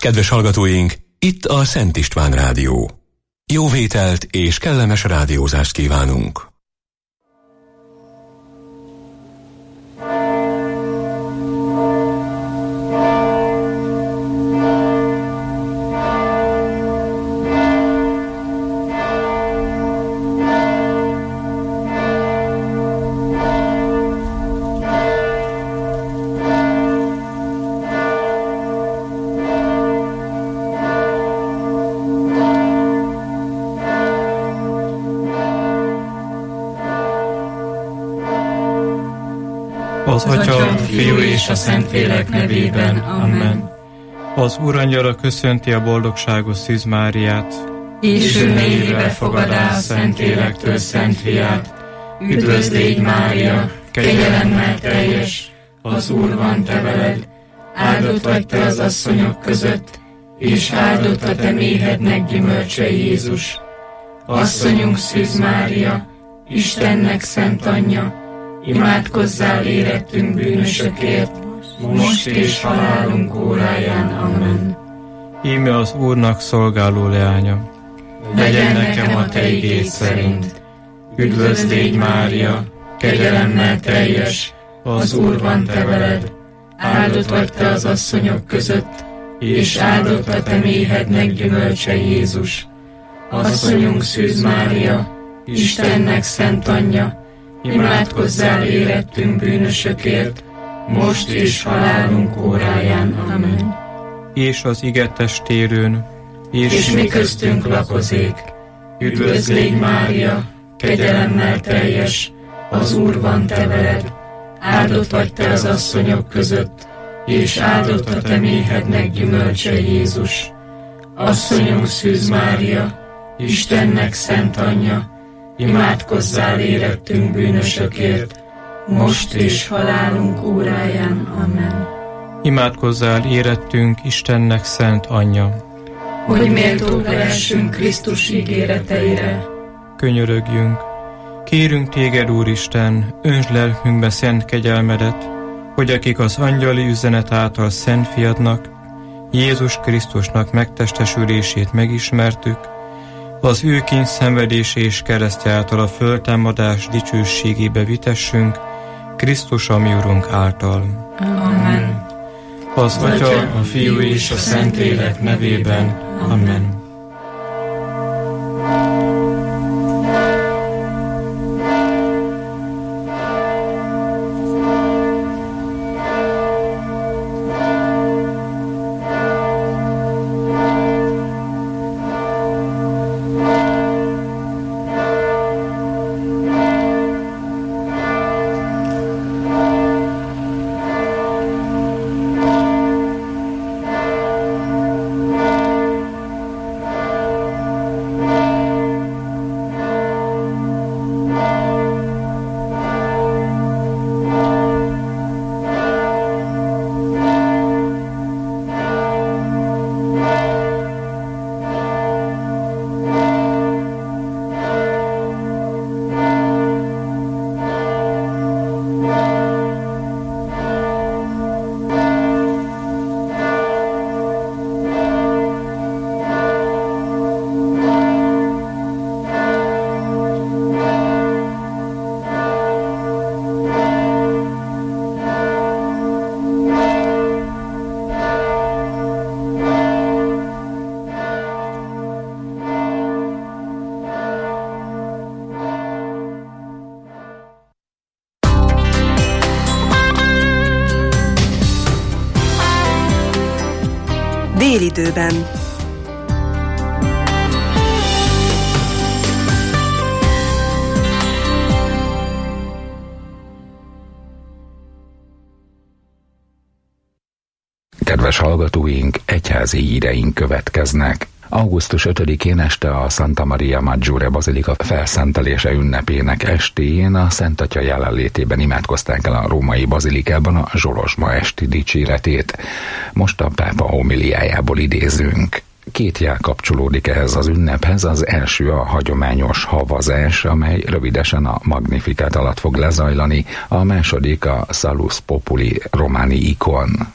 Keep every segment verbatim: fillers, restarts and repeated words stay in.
Kedves hallgatóink, itt a Szent István Rádió. Jó vételt és kellemes rádiózást kívánunk! Az Atya, a Fiú és a Szentlélek nevében. Amen. Az Úrangyala köszönti a boldogságos Szűz Máriát. És ő mélyébe fogadá a Szentlélektől Szent Fiát. Üdvözl légy, Mária, kegyelemmel teljes, az Úr van te veled. Áldott vagy te az asszonyok között, és áldott a te méhednek gyümölcse Jézus. Asszonyunk Szűz Mária, Istennek szent anyja, imádkozzál érettünk bűnösökért, most és halálunk óráján. Amen. Íme az Úrnak szolgáló leánya. Legyen nekem a te igéd szerint. Üdvözl légy, Mária, kegyelemmel teljes, az Úr van te veled. Áldott vagy te az asszonyok között, és áldott a te méhednek gyümölcse Jézus. Asszonyunk Szűz Mária, Istennek szent anyja, imádkozzál érettünk bűnösökért, most és halálunk óráján. Amen. És az ige testérőn, és, és mi köztünk lakozék. Üdvözl légy, Mária, kegyelemmel teljes, az Úr van te veled. Áldott vagy te az asszonyok között, és áldott a te méhednek gyümölcse Jézus. Asszonyunk Szűz Mária, Istennek szent anyja, imádkozzál érettünk bűnösökért, most és halálunk óráján. Amen. Imádkozzál érettünk Istennek szent anyja, hogy méltók lehessünk Krisztus ígéreteire. Könyörögjünk! Kérünk téged, Úristen, öntsd lelkünkbe szent kegyelmedet, hogy akik az angyali üzenet által szent fiadnak, Jézus Krisztusnak megtestesülését megismertük, az ő kényszenvedése és keresztje által a föltámadás dicsőségébe vitessünk, Krisztus a mi Urunk által. Amen. Az Atya, a Fiú és a Szentlélek nevében. Amen. Délidőben. Kedves hallgatóink, egyházi híreink következnek. augusztus ötödikén este a Santa Maria Maggiore Bazilika felszentelése ünnepének estéjén a Szent Atya jelenlétében imádkozták el a római bazilikában a Zsolozsma esti dicséretét. Most a pápa homiliájából idézünk. Két jel kapcsolódik ehhez az ünnephez, az első a hagyományos havazás, amely rövidesen a Magnificat alatt fog lezajlani, a második a Salus Populi Romani ikon.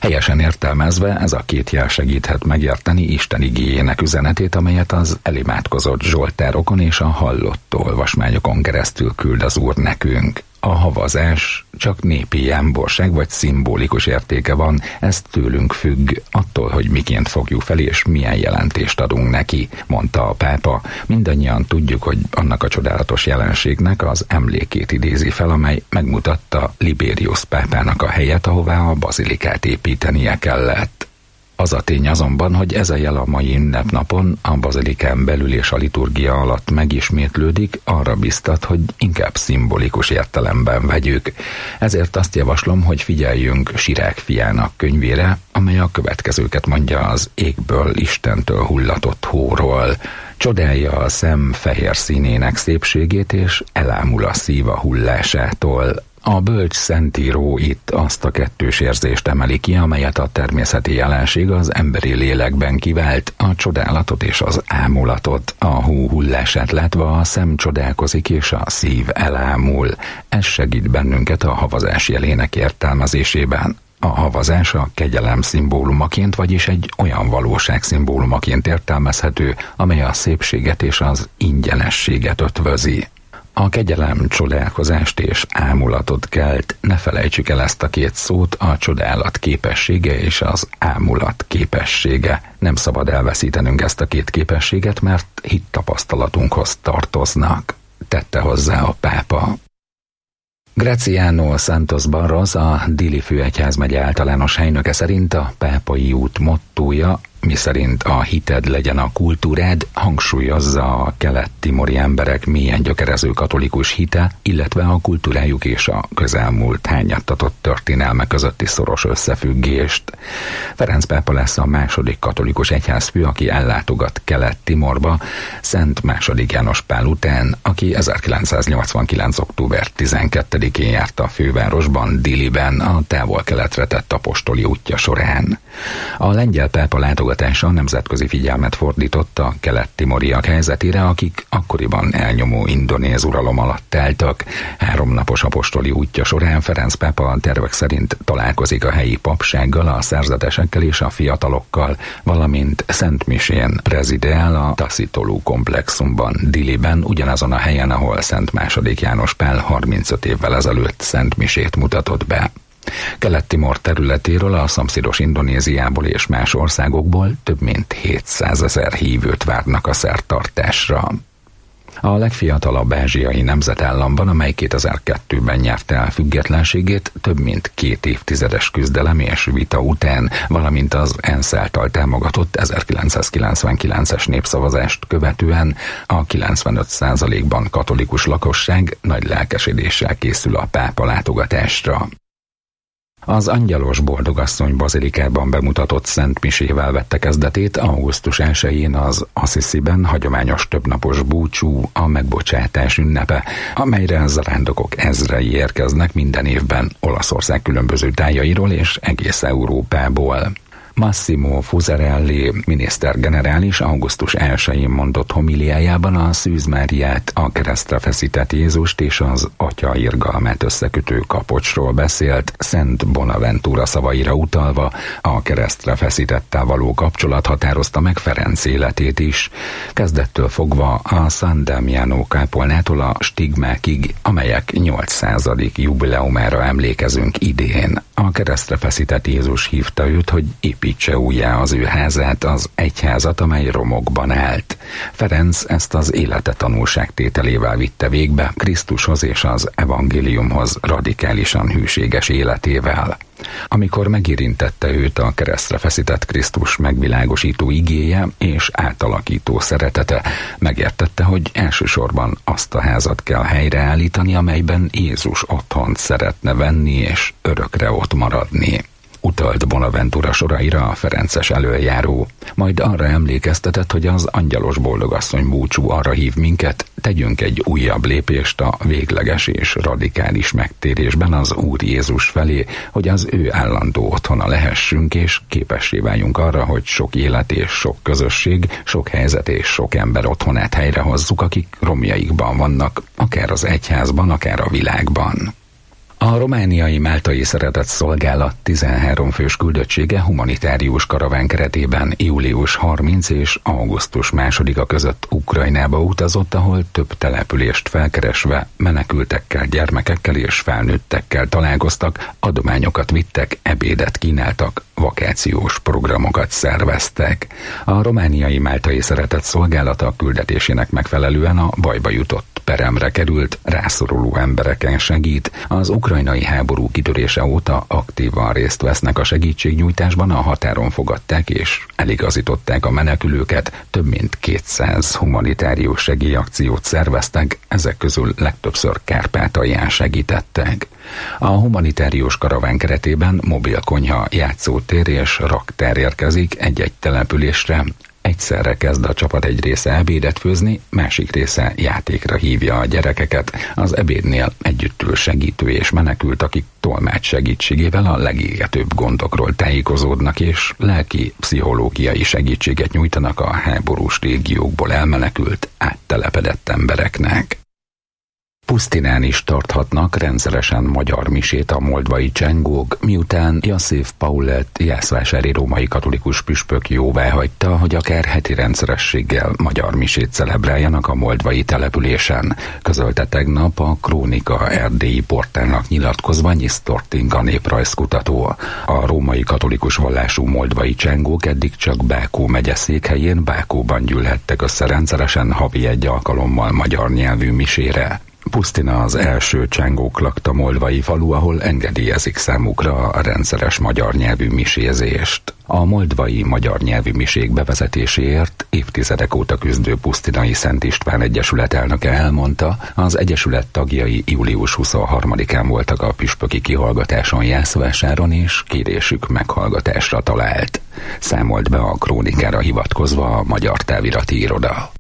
Helyesen értelmezve ez a két jel segíthet megérteni Isten igéjének üzenetét, amelyet az elimádkozott zsoltárokon és a hallott olvasmányokon keresztül küld az Úr nekünk. A havazás csak népi jámborság vagy szimbolikus értéke van, ez tőlünk függ, attól, hogy miként fogjuk fel és milyen jelentést adunk neki, mondta a pápa. Mindannyian tudjuk, hogy annak a csodálatos jelenségnek az emlékét idézi fel, amely megmutatta Liberius pápának a helyet, ahová a bazilikát építenie kellett. Az a tény azonban, hogy ez a jel a mai ünnepnapon a bazilikán belül és a liturgia alatt megismétlődik, arra biztat, hogy inkább szimbolikus értelemben vegyük. Ezért azt javaslom, hogy figyeljünk Sirák fiának könyvére, amely a következőket mondja az égből Istentől hullatott hóról. Csodálja a szem fehér színének szépségét, és elámul a szív a hullásától. A bölcs szentíró itt azt a kettős érzést emeli ki, amelyet a természeti jelenség az emberi lélekben kivált, a csodálatot és az ámulatot. A hó hullását látva a szem csodálkozik és a szív elámul. Ez segít bennünket a havazás jelének értelmezésében. A havazás a kegyelem szimbólumaként, vagyis egy olyan valóság szimbólumaként értelmezhető, amely a szépséget és az ingyenességet ötvözi. A kegyelem csodálkozást és ámulatot kelt, ne felejtsük el ezt a két szót, a csodálat képessége és az ámulat képessége. Nem szabad elveszítenünk ezt a két képességet, mert hittapasztalatunkhoz tartoznak, tette hozzá a pápa. Graziano Santos Barros, a Dili főegyházmegye általános helynöke szerint a pápai út mottója, miszerint a hited legyen a kultúrád, hangsúlyozza a kelet-timori emberek mélyen gyökerező katolikus hite, illetve a kultúrájuk és a közelmúlt hányattatott történelme közötti szoros összefüggést. Ferenc pápa lesz a második katolikus egyházfő, aki ellátogat Kelet-Timorba, Szent második János Pál után, aki ezerkilencszáznyolcvankilenc. október tizenkettedikén járt a fővárosban, Diliben, a távol-keletre tett apostoli útja során. A lengyel pápa látogatása nemzetközi figyelmet fordított a kelet-timoriak helyzetére, akik akkoriban elnyomó indonéz uralom alatt álltak. Háromnapos apostoli útja során Ferenc pápa a tervek szerint találkozik a helyi papsággal, a szerzetesekkel és a fiatalokkal, valamint szentmisén prezidál a Taszitolú komplexumban, Diliben, ugyanazon a helyen, ahol Szent második János Pál harmincöt évvel ezelőtt szentmisét mutatott be. Kelet-Timor területéről, a szomszédos Indonéziából és más országokból több mint hétszázezer hívőt várnak a szertartásra. A legfiatalabb ázsiai nemzetállamban, amely kétezer-kettőben nyerte el függetlenségét, több mint két évtizedes küzdelem és vita után, valamint az ENSZ által támogatott ezerkilencszázkilencvenkilences népszavazást követően a kilencvenöt százalékban katolikus lakosság nagy lelkesedéssel készül a pápa látogatásra. Az Angyalos Boldogasszony bazilikában bemutatott szentmisével vette kezdetét augusztus elsején az Assisi-ben hagyományos többnapos búcsú, a megbocsátás ünnepe, amelyre zarándokok ezrei érkeznek minden évben Olaszország különböző tájairól és egész Európából. Massimo Fusarelli minisztergenerális augusztus elsején mondott homiliájában a Szűz Máriát, a keresztre feszített Jézust és az Atya irgalmát összekötő kapocsról beszélt, Szent Bonaventura szavaira utalva a keresztre feszítettel való kapcsolat határozta meg Ferenc életét is. Kezdettől fogva a San Damiano kápolnától a stigmákig, amelyek nyolcszázadik jubileumára emlékezünk idén. A keresztre feszített Jézus hívta őt, hogy építse újjá az ő házát, az egyházat, amely romokban állt. Ferenc ezt az élete tanulságtételével vitte végbe, Krisztushoz és az evangéliumhoz radikálisan hűséges életével. Amikor megérintette őt a keresztre feszített Krisztus megvilágosító igéje és átalakító szeretete, megértette, hogy elsősorban azt a házat kell helyreállítani, amelyben Jézus otthont szeretne venni és örökre ott maradni. Utalt Bonaventura soraira a ferences elöljáró, majd arra emlékeztetett, hogy az Angyalos Boldogasszony búcsú arra hív minket, tegyünk egy újabb lépést a végleges és radikális megtérésben az Úr Jézus felé, hogy az ő állandó otthona lehessünk, és képessé váljunk arra, hogy sok élet és sok közösség, sok helyzet és sok ember otthonát helyrehozzuk, akik romjaikban vannak, akár az egyházban, akár a világban. A romániai Máltai Szeretett Szolgálat tizenhárom fős küldöttsége humanitárius karaván keretében július harmincadika és augusztus másodika között Ukrajnába utazott, ahol több települést felkeresve menekültekkel, gyermekekkel és felnőttekkel találkoztak, adományokat vittek, ebédet kínáltak, vakációs programokat szerveztek. A romániai Máltai Szeretett Szolgálat a küldetésének megfelelően a bajba jutott, peremre került, rászoruló embereken segít. Az ukrajnai háború kitörése óta aktívan részt vesznek a segítségnyújtásban, a határon fogadták és eligazították a menekülőket, több mint kétszáz humanitárius segélyakciót szerveztek, ezek közül legtöbbször Kárpátalján segítettek. A humanitárius karaván keretében mobilkonyha, játszótér és raktár érkezik egy-egy településre. Egyszerre kezd a csapat egy része ebédet főzni, másik része játékra hívja a gyerekeket. Az ebédnél együtt ül segítő és menekült, akik tolmács segítségével a legégetőbb gondokról tájékozódnak és lelki, pszichológiai segítséget nyújtanak a háborús régiókból elmenekült, áttelepedett embereknek. Pusztinán is tarthatnak rendszeresen magyar misét a moldvai csengók, miután Josif Paulet jászvásári római katolikus püspök jóváhagyta, hogy akár heti rendszerességgel magyar misét celebráljanak a moldvai településen, közölte tegnap a Krónika erdélyi portálnak nyilatkozva Nyisztortinka néprajzkutató. A római katolikus vallású moldvai csengók eddig csak Bákó megye székhelyén, Bákóban gyűlhettek össze rendszeresen havi egy alkalommal magyar nyelvű misére. Pusztina az első csengók lakta moldvai falu, ahol engedélyezik számukra a rendszeres magyar nyelvű misézést. A moldvai magyar nyelvű misék bevezetéséért évtizedek óta küzdő Pusztinai Szent István Egyesület elnöke elmondta, az egyesület tagjai július huszonharmadikán voltak a püspöki kihallgatáson Jászvásáron, és kérésük meghallgatásra talált. Számolt be a Krónikára hivatkozva a Magyar Távirati Iroda.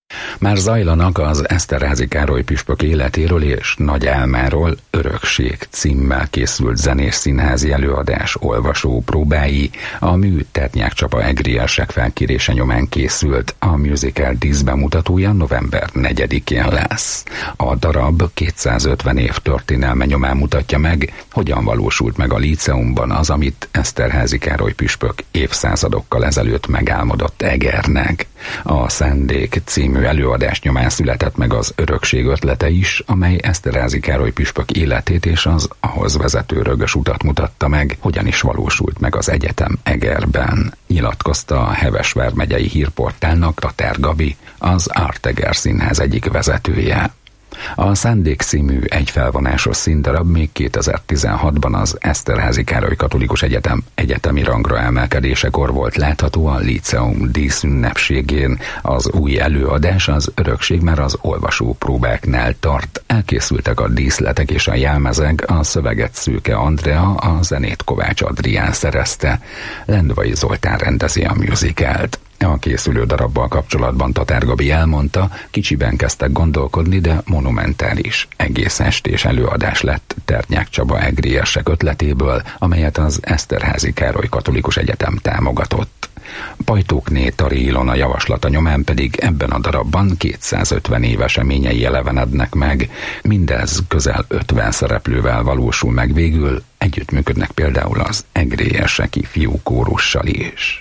Már zajlanak az Eszterházy Károly püspök életéről és nagy álmáról Örökség címmel készült zenés színházi előadás olvasó próbái. A mű Ternyák Csaba egrielsek felkérése nyomán készült, a musical díszbemutatója november negyedikén lesz. A darab kétszázötven év történelme nyomán mutatja meg, hogyan valósult meg a líceumban az, amit Eszterházy Károly püspök évszázadokkal ezelőtt megálmodott Egernek. A Szándék című előadás nyomán született meg az Örökség ötlete is, amely Eszterházy Károly püspök életét és az ahhoz vezető rögös utat mutatta meg, hogyan is valósult meg az egyetem Egerben, nyilatkozta a Heves vármegyei hírportálnak Tatár Gabi, az Art Eger Színház egyik vezetője. A Szándék című egyfelvonásos színdarab még kétezer-tizenhatban az Eszterházy Károly Katolikus Egyetem egyetemi rangra emelkedésekor volt látható a Líceum díszünnepségén. Az új előadás, az Örökség már az olvasópróbáknál tart. Elkészültek a díszletek és a jelmezek, a szöveget Szőke Andrea, a zenét Kovács Adrián szerezte. Lendvai Zoltán rendezi a musicalt. A készülő darabbal kapcsolatban Tatár Gabi elmondta, kicsiben kezdtek gondolkodni, de monumentális, egész estés előadás lett Ternyák Csaba egrielsek ötletéből, amelyet az Eszterházy Károly Katolikus Egyetem támogatott. Pajtókné Tari Ilona javaslata nyomán pedig ebben a darabban kétszázötven év eseményei elevenednek meg. Mindez közel ötven szereplővel valósul meg végül, együttműködnek például az egrielseki fiúkórussal is.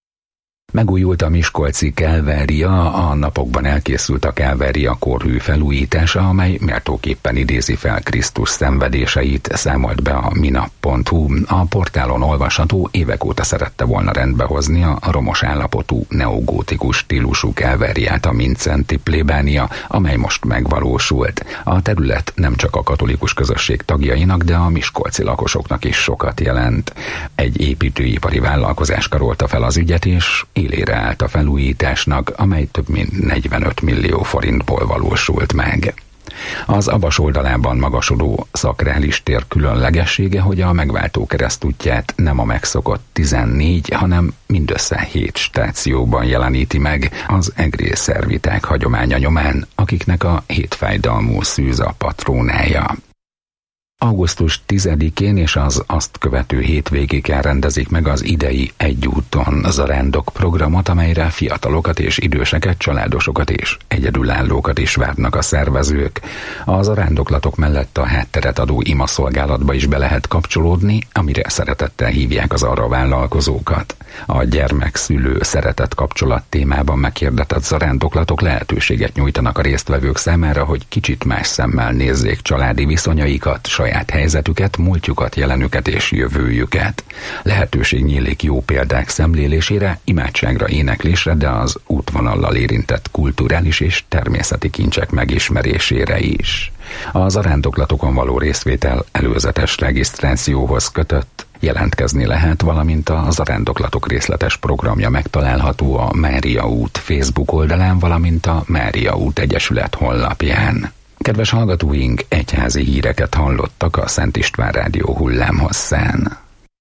Megújult a miskolci Kálvária, a napokban elkészült a Kálvária kórhű felújítása, amely méltóképpen idézi fel Krisztus szenvedéseit, számolt be a minap pont hu. A portálon olvasható, évek óta szerette volna rendbehozni a romos állapotú neogótikus stílusú Kálváriát a Mincenti plébánia, amely most megvalósult. A terület nem csak a katolikus közösség tagjainak, de a miskolci lakosoknak is sokat jelent. Egy építőipari vállalkozás karolta fel az ügyet, és élére állt a felújításnak, amely több mint negyvenöt millió forintból valósult meg. Az Abas oldalában magasodó szakrális tér különlegessége, hogy a megváltó keresztútját nem a megszokott tizennégy, hanem mindössze hét stációban jeleníti meg az egrész szerviták hagyománya nyomán, akiknek a hétfájdalmú szűz a patrónája. Augusztus tizedikén és az azt követő hétvégéken rendezik meg az idei Egyúton zarándok programot, amelyre fiatalokat és időseket, családosokat és egyedülállókat is várnak a szervezők. A zarándoklatok mellett a hátteret adó imaszolgálatba is be lehet kapcsolódni, amire szeretettel hívják az arra vállalkozókat. A gyermek-szülő szeretet kapcsolat témában meghirdetett zarándoklatok lehetőséget nyújtanak a résztvevők számára, hogy kicsit más szemmel nézzék családi viszonyaikat, saját helyzetüket, múltjukat, jelenüket és jövőjüket. Lehetőség nyílik jó példák szemlélésére, imádságra, éneklésre, de az útvonallal érintett kulturális és természeti kincsek megismerésére is. A zarándoklatokon való részvétel előzetes regisztrációhoz kötött, jelentkezni lehet, valamint a zarándoklatok részletes programja megtalálható a Mária út Facebook oldalán, valamint a Mária út Egyesület honlapján. Kedves hallgatóink, egyházi híreket hallottak a Szent István Rádió hullámhosszán.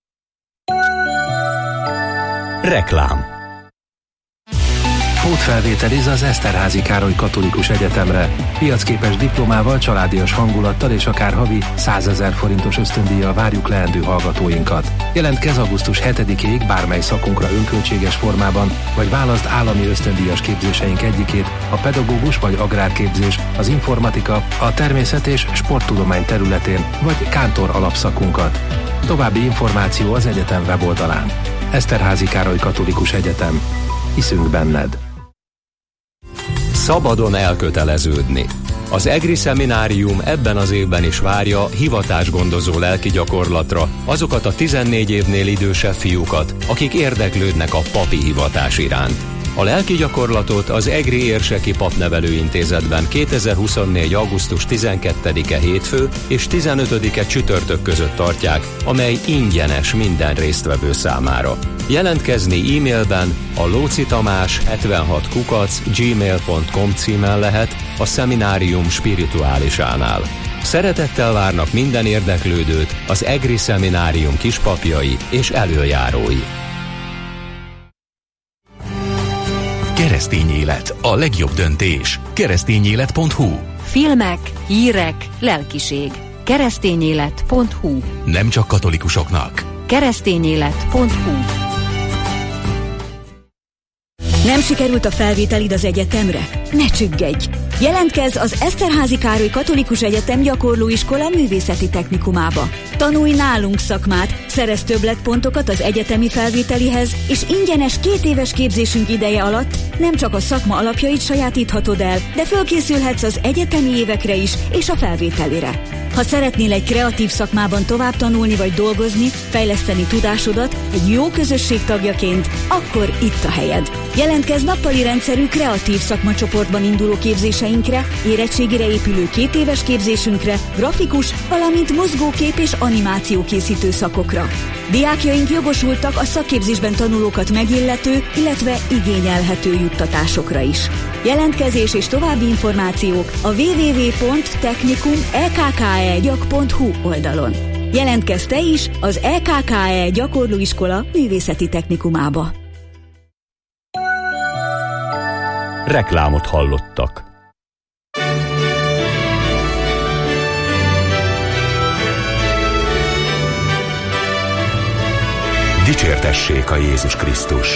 Reklám. Pótfelvételiz az Eszterházy Károly Katolikus Egyetemre. Piacképes diplomával, családias hangulattal és akár havi százezer forintos ösztöndíjjal várjuk leendő hallgatóinkat. Jelentkezz augusztus hetedikéig bármely szakunkra önköltséges formában, vagy válaszd állami ösztöndíjas képzéseink egyikét, a pedagógus vagy agrárképzés, az informatika, a természet és sporttudomány területén, vagy kántor alapszakunkat. További információ az egyetem weboldalán. Eszterházy Károly Katolikus Egyetem. Hiszünk benned. Szabadon elköteleződni. Az EGRI Szeminárium ebben az évben is várja hivatásgondozó lelki gyakorlatra azokat a tizennégy évnél idősebb fiúkat, akik érdeklődnek a papi hivatás iránt. A lelki gyakorlatot az EGRI Érseki Papnevelőintézetben kétezer-huszonnégy. augusztus tizenkettedike hétfő és tizenötödike csütörtök között tartják, amely ingyenes minden résztvevő számára. Jelentkezni e-mailben a lócitamás hetvenhat kukac gmail pont com címen lehet a szeminárium spirituálisánál. Szeretettel várnak minden érdeklődőt az EGRI Szeminárium kispapjai és elöljárói. Keresztény élet, a legjobb döntés. keresztényélet pont hu. Filmek, hírek, lelkiség. keresztényélet pont hu. Nem csak katolikusoknak. keresztényélet pont hu. Nem sikerült a felvételid az egyetemre? Ne csüggedj! Jelentkezz az Eszterházy Károly Katolikus Egyetem Gyakorlóiskola Művészeti Technikumába. Tanulj nálunk szakmát, szerezz többletpontokat az egyetemi felvételihez, és ingyenes két éves képzésünk ideje alatt nem csak a szakma alapjait sajátíthatod el, de fölkészülhetsz az egyetemi évekre is és a felvételire. Ha szeretnél egy kreatív szakmában tovább tanulni vagy dolgozni, fejleszteni tudásodat egy jó közösség tagjaként, akkor itt a helyed. Jelentkezz nappali rendszerű kreatív szakmacsoportban induló képzéseinkre, érettségire épülő két éves képzésünkre, grafikus, valamint mozgókép és animációkészítő szakokra. Diákjaink jogosultak a szakképzésben tanulókat megillető, illetve igényelhető juttatásokra is. Jelentkezés és további információk a double-u double-u double-u pont technikum e k k e gyak pont hu oldalon. Jelentkezz te is az e k k e Gyakorlóiskola Művészeti Technikumába. Reklámot hallottak. Dicsértessék a Jézus Krisztus!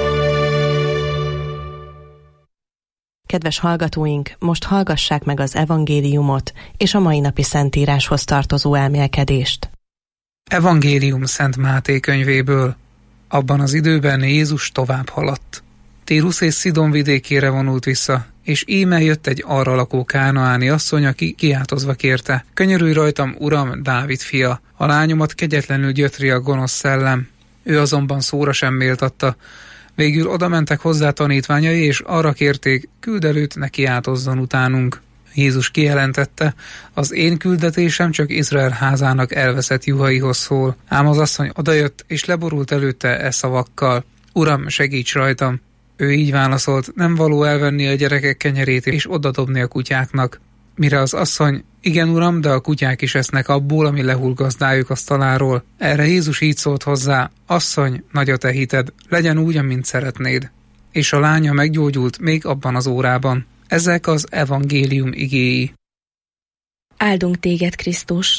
Kedves hallgatóink, most hallgassák meg az evangéliumot és a mai napi szentíráshoz tartozó elmélkedést. Evangélium Szent Máté könyvéből. Abban az időben Jézus tovább haladt. Tírus és Szidon vidékére vonult vissza, és íme jött egy arra lakó kánaáni asszony, aki kiáltozva kérte: könyörülj rajtam, Uram, Dávid fia, a lányomat kegyetlenül gyötri a gonosz szellem. Ő azonban szóra sem méltatta. Végül odamentek hozzá tanítványai, és arra kérték, küld előtt, ne kiáltozzon utánunk. Jézus kijelentette: az én küldetésem csak Izrael házának elveszett juhaihoz szól. Ám az asszony odajött, és leborult előtte e szavakkal: Uram, segíts rajtam! Ő így válaszolt: nem való elvenni a gyerekek kenyerét és odadobni a kutyáknak. Mire az asszony: igen, Uram, de a kutyák is esznek abból, ami lehull gazdájuk asztaláról. Erre Jézus így szólt hozzá: asszony, nagy a te hited, legyen úgy, amint szeretnéd. És a lánya meggyógyult még abban az órában. Ezek az evangélium igéi. Áldunk téged, Krisztus!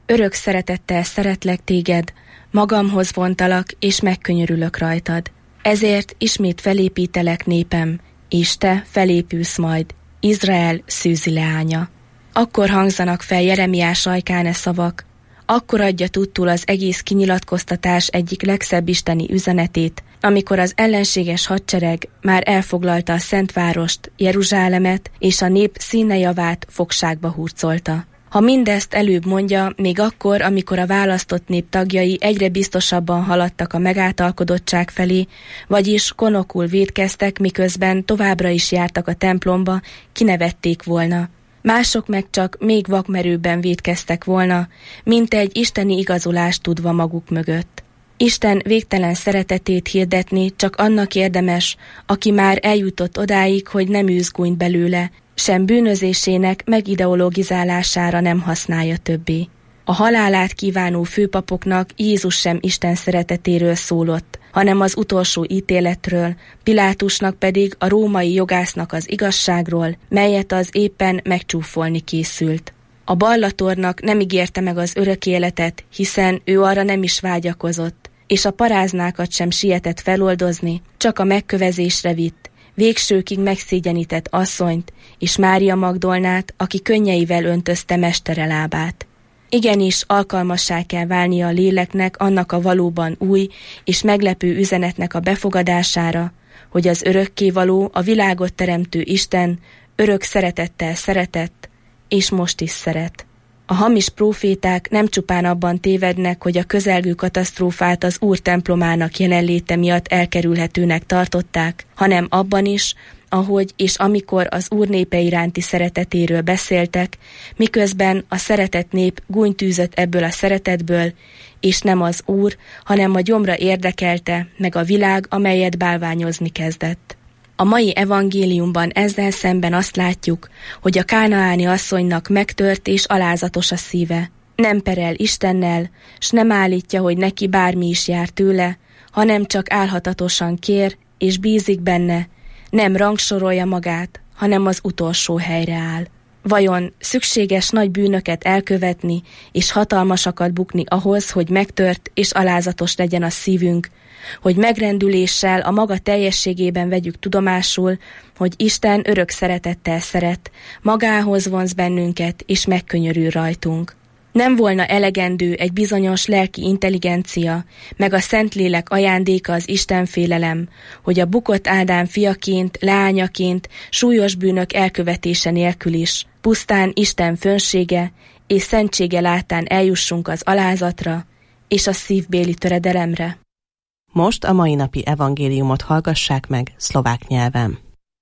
örök szeretettel szeretlek téged, magamhoz vontalak, és megkönyörülök rajtad. Ezért ismét felépítelek népem, és te felépülsz majd, Izrael szűzi leánya. Akkor hangzanak fel Jeremiás ajkán e szavak, akkor adja tudtul az egész kinyilatkoztatás egyik legszebb isteni üzenetét, amikor az ellenséges hadsereg már elfoglalta a szent várost, Jeruzsálemet, és a nép színe javát fogságba hurcolta. Ha mindezt előbb mondja, még akkor, amikor a választott nép tagjai egyre biztosabban haladtak a megátalkodottság felé, vagyis konokul vétkeztek, miközben továbbra is jártak a templomba, kinevették volna. Mások meg csak még vakmerőbben vétkeztek volna, mint egy isteni igazolást tudva maguk mögött. Isten végtelen szeretetét hirdetni csak annak érdemes, aki már eljutott odáig, hogy nem űzgúnyt belőle, sem bűnözésének megideologizálására nem használja többé. A halálát kívánó főpapoknak Jézus sem Isten szeretetéről szólott, hanem az utolsó ítéletről, Pilátusnak pedig a római jogásznak az igazságról, melyet az éppen megcsúfolni készült. A ballatornak nem ígérte meg az örök életet, hiszen ő arra nem is vágyakozott, és a paráznákat sem sietett feloldozni, csak a megkövezésre vitt, végsőkig megszégyenített asszonyt, és Mária Magdolnát, aki könnyeivel öntözte mestere lábát. Igenis, alkalmassá kell válnia a léleknek annak a valóban új és meglepő üzenetnek a befogadására, hogy az örökkévaló, a világot teremtő Isten örök szeretettel szeretett, és most is szeret. A hamis próféták nem csupán abban tévednek, hogy a közelgő katasztrófát az Úr templomának jelenléte miatt elkerülhetőnek tartották, hanem abban is, ahogy és amikor az Úr népe iránti szeretetéről beszéltek, miközben a szeretett nép gúnytűzött ebből a szeretetből, és nem az Úr, hanem a gyomra érdekelte, meg a világ, amelyet bálványozni kezdett. A mai evangéliumban ezzel szemben azt látjuk, hogy a kánaáni asszonynak megtört és alázatos a szíve. Nem perel Istennel, s nem állítja, hogy neki bármi is jár tőle, hanem csak álhatatosan kér és bízik benne, nem rangsorolja magát, hanem az utolsó helyre áll. Vajon szükséges nagy bűnöket elkövetni és hatalmasakat bukni ahhoz, hogy megtört és alázatos legyen a szívünk, hogy megrendüléssel a maga teljességében vegyük tudomásul, hogy Isten örök szeretettel szeret, magához vonz bennünket és megkönyörül rajtunk. Nem volna elegendő egy bizonyos lelki intelligencia, meg a Szentlélek ajándéka az istenfélelem, hogy a bukott Ádám fiaként, leányaként, súlyos bűnök elkövetése nélkül is, pusztán Isten fönsége és szentsége látán eljussunk az alázatra és a szívbéli töredelemre. Most a mai napi evangéliumot hallgassák meg szlovák nyelven.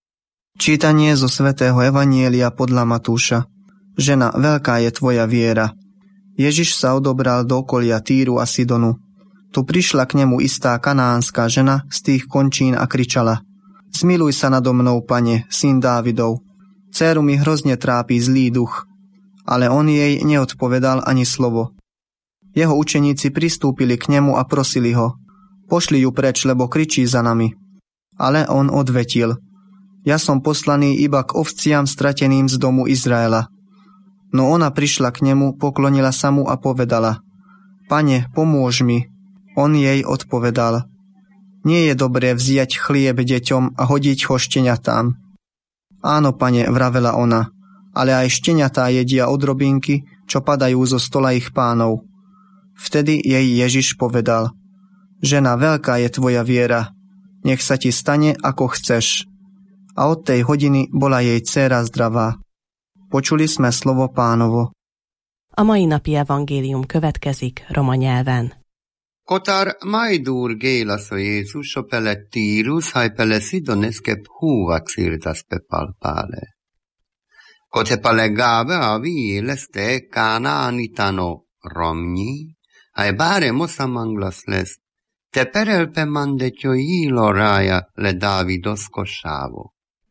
Čítanie zo svätého Evanjelia podľa Matúša. Žena, veľká je tvoja viera. Ježiš sa odobral do okolia Týru a Sidonu. Tu prišla k nemu istá kanánska žena z tých končín a kričala: Zmiluj sa nado mnou, Pane, syn Dávidov. Dcéru mi hrozne trápi zlý duch. Ale on jej neodpovedal ani slovo. Jeho učeníci pristúpili k nemu a prosili ho: Pošli ju preč, lebo kričí za nami. Ale on odvetil: Ja som poslaný iba k ovciam strateným z domu Izraela. No ona prišla k nemu, poklonila sa mu a povedala: Pane, pomôž mi. On jej odpovedal: Nie je dobré vziať chlieb deťom a hodiť ho šteniatám. Áno, pane, vravela ona, ale aj šteniatá jedia odrobinky, čo padajú zo stola ich pánov. Vtedy jej Ježiš povedal: Žena, veľká je tvoja viera, nech sa ti stane, ako chceš. A od tej hodiny bola jej dcéra zdravá. Počuli sme slovo Pánovo. A mai napi evangélium következik roma nyelven. Kotar majdur gélasz a Jézus a pele Tírus, haj pele Sidoneske húvak szirtas pe palpále. Kote pale gábe a viéleszte kánaanitano romnyi, haj báre mosamanglas lesz, te perelpe mandetjo jílorája le Dávidoszkosávo.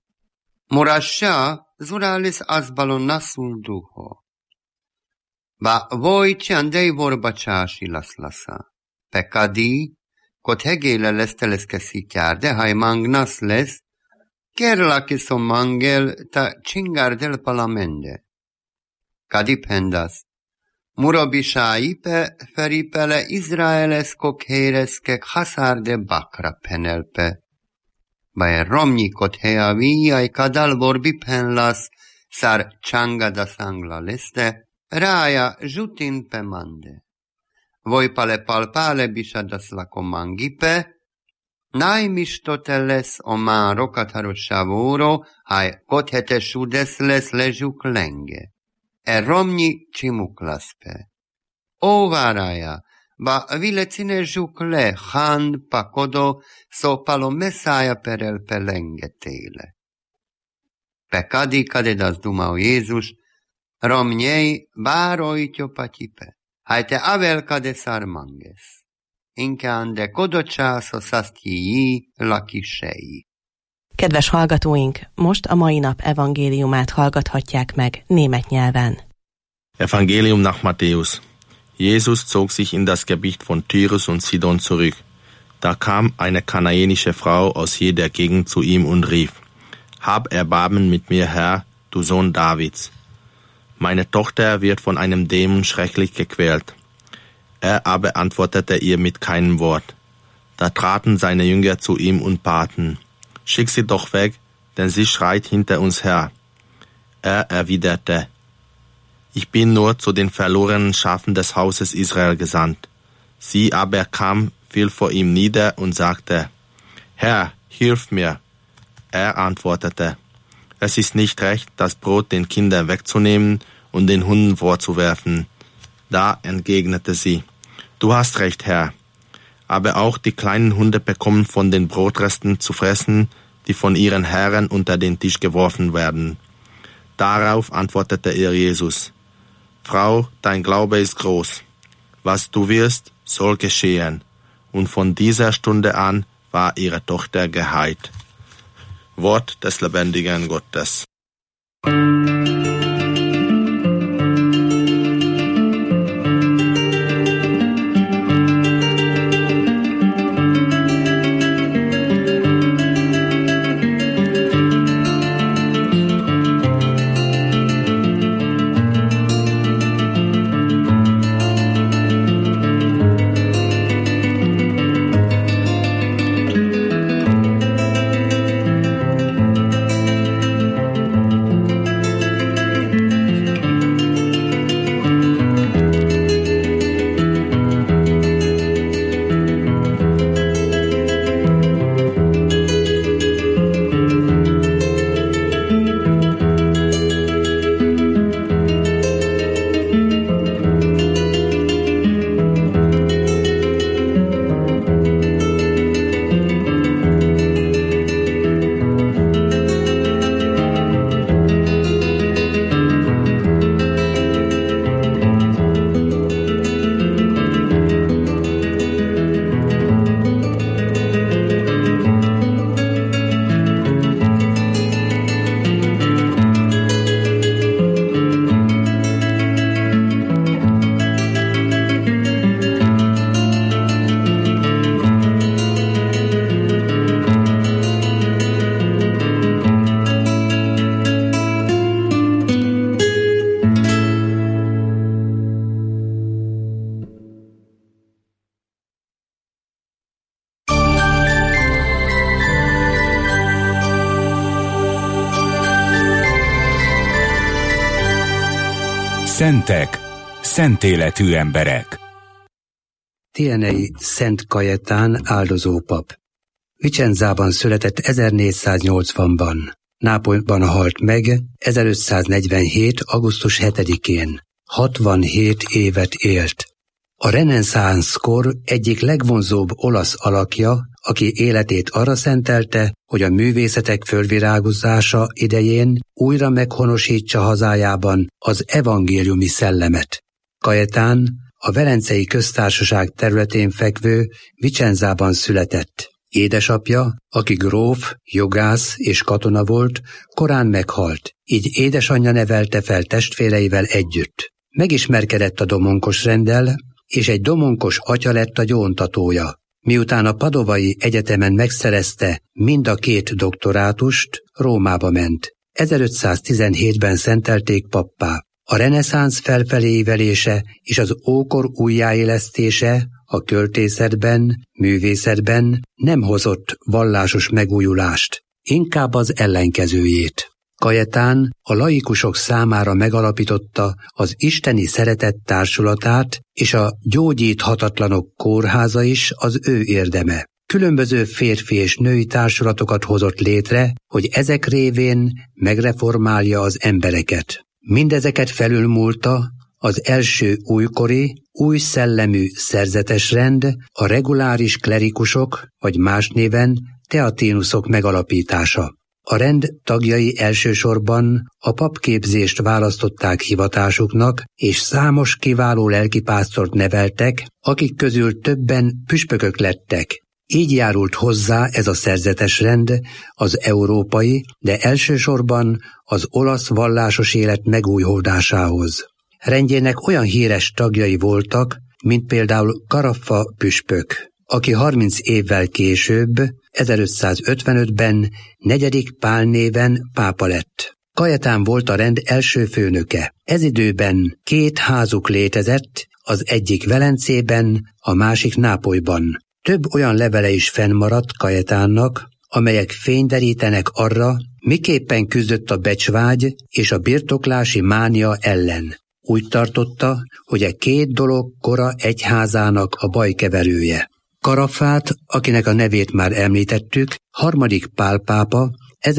Morasja zuralis azbalon nasul duho. Ba vojci andej vorbacsási laslasa. Pekadi, kot hegéle lesz teleske szitjárde, haj mangnas lesz, kerlaki som mangel ta csingárdel palamende. Kadi pendas, Murabisá ipe feripele Izraeleskok héreskek hasarde bakra penelpe. Bae romnyikot hea viai kadalbor bipenlas sar changada sangla leste, rája žutin pemande. Vojpale palpale bisadas lakomangipe, najmistoteles omán rokatharossávóro, haj kothete sudes les lejuk lenge. E romnyi csimuklaspe. Ó várája, ba vilecine zsuk le, hand pakodo, so palo meszája perelpe lengetéle. Pe kadi kadedas dumau Jézus, romnjei bárojtjo patipe, hajte avel kade sarmanges. Inkán de kodocsászó szasztjii lakisei. Kedves hallgatóink, most a mai nap evangéliumát hallgathatják meg német nyelven. Evangelium nach Matthäus. Jesus zog sich in das Gebiet von Tyrus und Sidon zurück. Da kam eine kanaänische Frau aus jeder Gegend zu ihm und rief: Hab Erbarmen mit mir, Herr, du Sohn Davids. Meine Tochter wird von einem Dämon schrecklich gequält. Er aber antwortete ihr mit keinem Wort. Da traten seine Jünger zu ihm und baten: Schick sie doch weg, denn sie schreit hinter uns her. Er erwiderte: Ich bin nur zu den verlorenen Schafen des Hauses Israel gesandt. Sie aber kam, fiel vor ihm nieder und sagte: Herr, hilf mir. Er antwortete: Es ist nicht recht, das Brot den Kindern wegzunehmen und den Hunden vorzuwerfen. Da entgegnete sie: Du hast recht, Herr. Aber auch die kleinen Hunde bekommen von den Brotresten zu fressen, die von ihren Herren unter den Tisch geworfen werden. Darauf antwortete ihr Jesus: Frau, dein Glaube ist groß. Was du wirst, soll geschehen. Und von dieser Stunde an war ihre Tochter geheilt. Wort des lebendigen Gottes. Szentek, szent életű emberek. Tienei Szent Kajetán áldozópap. Vicenzában született ezernégyszáznyolcvanban. Nápolyban halt meg ezerötszáznegyvenhét. augusztus hetedikén. hatvanhét évet élt. A reneszánszkor egyik legvonzóbb olasz alakja, aki életét arra szentelte, hogy a művészetek fölvirágozása idején újra meghonosítsa hazájában az evangéliumi szellemet. Kajetán a Velencei Köztársaság területén fekvő Vicenzában született. Édesapja, aki gróf, jogász és katona volt, korán meghalt, így édesanyja nevelte fel testvéreivel együtt. Megismerkedett a domonkos renddel, és egy domonkos atya lett a gyóntatója. Miután a Padovai Egyetemen megszerezte mind a két doktorátust, Rómába ment. ezerötszáztizenhétben szentelték pappá. A reneszánsz felfelévelése és az ókor újjáélesztése a költészetben, művészetben nem hozott vallásos megújulást, inkább az ellenkezőjét. Kajetán a laikusok számára megalapította az isteni szeretet társulatát, és a gyógyíthatatlanok kórháza is az ő érdeme. Különböző férfi és női társulatokat hozott létre, hogy ezek révén megreformálja az embereket. Mindezeket felülmúlta az első újkori, új szellemű szerzetesrend, a reguláris klerikusok, vagy más néven teaténuszok megalapítása. A rend tagjai elsősorban a papképzést választották hivatásuknak, és számos kiváló lelkipásztort neveltek, akik közül többen püspökök lettek. Így járult hozzá ez a szerzetesrend az európai, de elsősorban az olasz vallásos élet megújuldásához. Rendjének olyan híres tagjai voltak, mint például Caraffa püspök, aki harminc évvel később, ezerötszázötvenötben negyedik Pál néven pápa lett. Kajetán volt a rend első főnöke. Ez időben két házuk létezett, az egyik Velencében, a másik Nápolyban. Több olyan levele is fennmaradt Kajetánnak, amelyek fényderítenek arra, miképpen küzdött a becsvágy és a birtoklási mánia ellen. Úgy tartotta, hogy e két dolog kora egyházának a bajkeverője. Caraffát, akinek a nevét már említettük, harmadik Pál pápa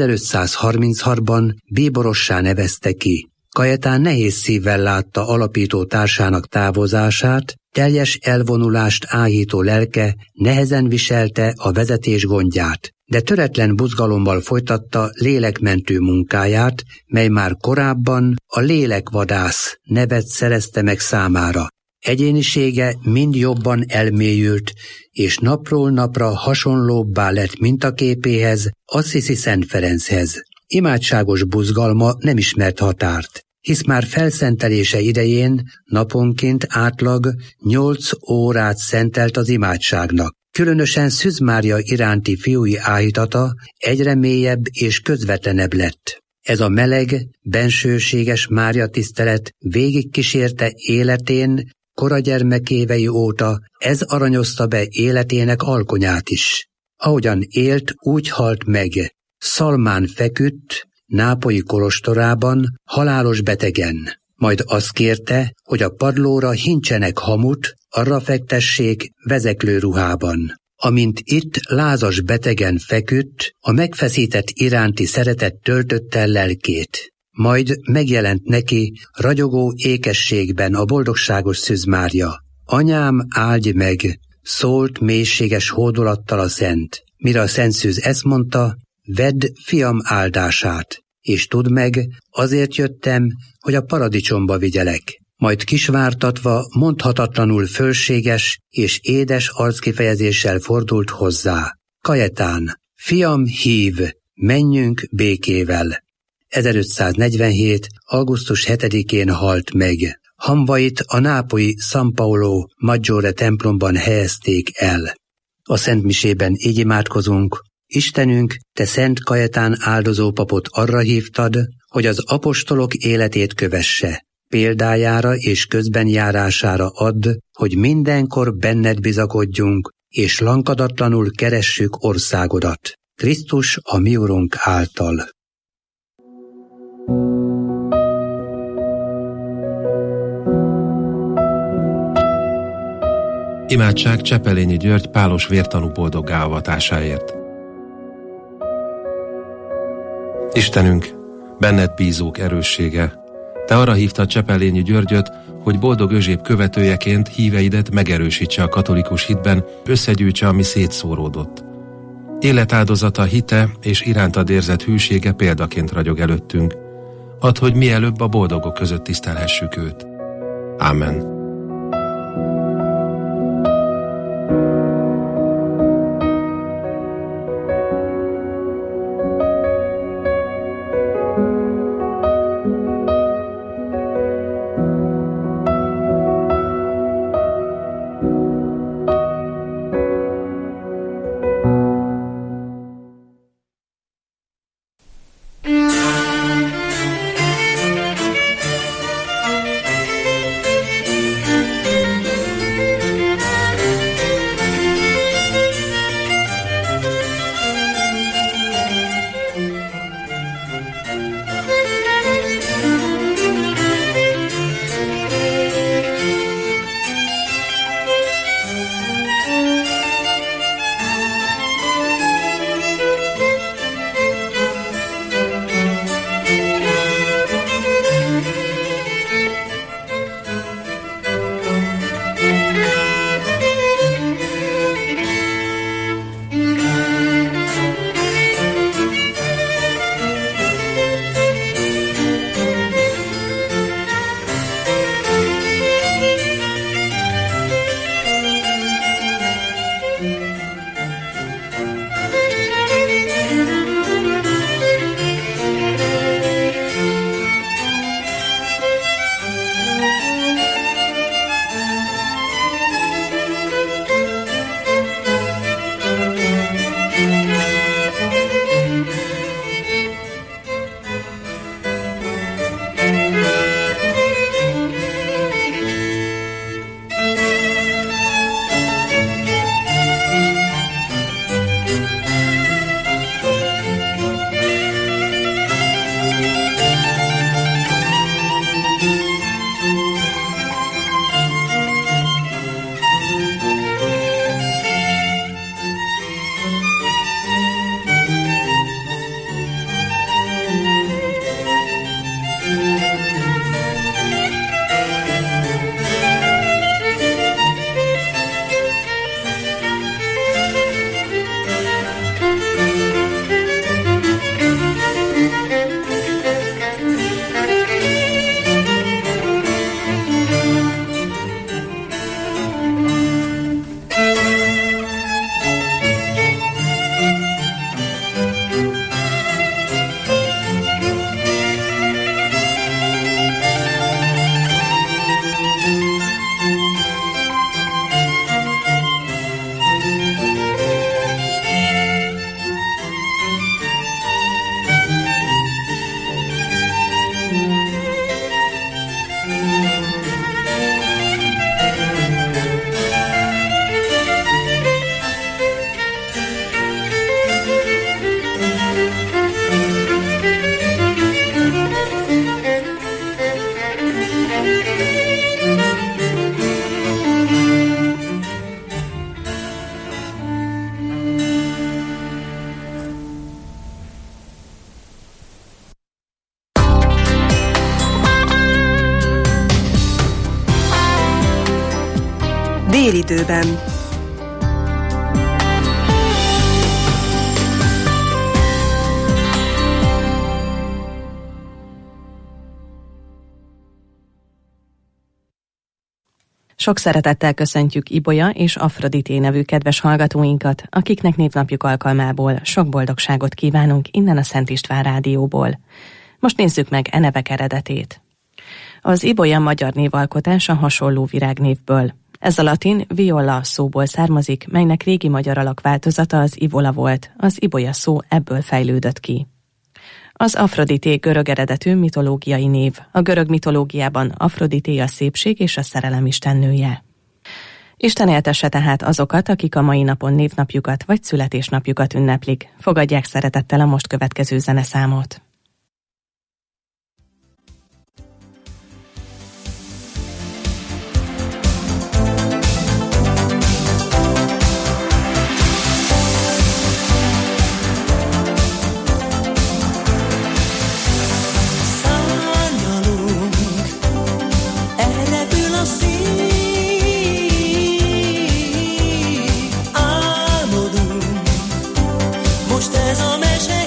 ezerötszázharminchatban bíborossá nevezte ki. Kajetán nehéz szívvel látta alapító társának távozását, teljes elvonulást áhító lelke nehezen viselte a vezetés gondját, de töretlen buzgalommal folytatta lélekmentő munkáját, mely már korábban a lélekvadász nevet szerezte meg számára. Egyénisége mind jobban elmélyült, és napról napra hasonlóbbá lett mintaképéhez, Assisi Szent Ferenchez. Imádságos buzgalma nem ismert határt, hisz már felszentelése idején naponként átlag nyolc órát szentelt az imádságnak. Különösen Szűz Mária iránti fiúi áhítata egyre mélyebb és közvetlenebb lett. Ez a meleg, bensőséges Mária tisztelet végigkísérte életén, kora gyermekévei óta, ez aranyozta be életének alkonyát is. Ahogyan élt, úgy halt meg. Szalmán feküdt, nápolyi kolostorában, halálos betegen. Majd azt kérte, hogy a padlóra hincsenek hamut, arra fektessék vezeklő ruhában. Amint itt lázas betegen feküdt, a megfeszített iránti szeretet töltötte lelkét. Majd megjelent neki ragyogó ékességben a boldogságos Szűz Mária. Anyám, áldj meg, szólt mélységes hódolattal a szent. Mire a Szent Szűz ezt mondta, vedd fiam áldását, és tudd meg, azért jöttem, hogy a paradicsomba vigyelek. Majd kisvártatva, mondhatatlanul fölséges és édes arckifejezéssel fordult hozzá. Kajetán, fiam, hív, menjünk békével. ezerötszáznegyvenhét. augusztus hetedikén halt meg. Hamvait a nápolyi San Paolo Maggiore templomban helyezték el. A szentmisében így imádkozunk: Istenünk, te Szent Kajetán áldozópapot arra hívtad, hogy az apostolok életét kövesse. Példájára és közbenjárására add, hogy mindenkor benned bizakodjunk, és lankadatlanul keressük országodat. Krisztus a mi Urunk által. Imádság Csepelényi György pálos vértanú boldoggá avatásáért. Istenünk, benned bízók erőssége, te arra hívtad Csepelényi Györgyöt, hogy boldog Özséb követőjeként híveidet megerősítse a katolikus hitben, összegyűjtse, ami szétszóródott. Életáldozata, hite és irántad érzett hűsége példaként ragyog előttünk. Add, hogy mielőbb a boldogok között tisztelhessük őt. Ámen. Félidőben. Sok szeretettel köszöntjük Ibolya és Afrodité nevű kedves hallgatóinkat, akiknek névnapjuk alkalmából sok boldogságot kívánunk innen a Szent István Rádióból. Most nézzük meg e nevek eredetét. Az Ibolya magyar névalkotás a hasonló virágnévből. Ez a latin viola szóból származik, melynek régi magyar alakváltozata az ivola volt, az Ibolya szó ebből fejlődött ki. Az Afrodité görög eredetű mitológiai név. A görög mitológiában Afrodité a szépség és a szerelem istennője. Isten éltesse tehát azokat, akik a mai napon névnapjukat vagy születésnapjukat ünneplik. Fogadják szeretettel a most következő zeneszámot. Ez a mese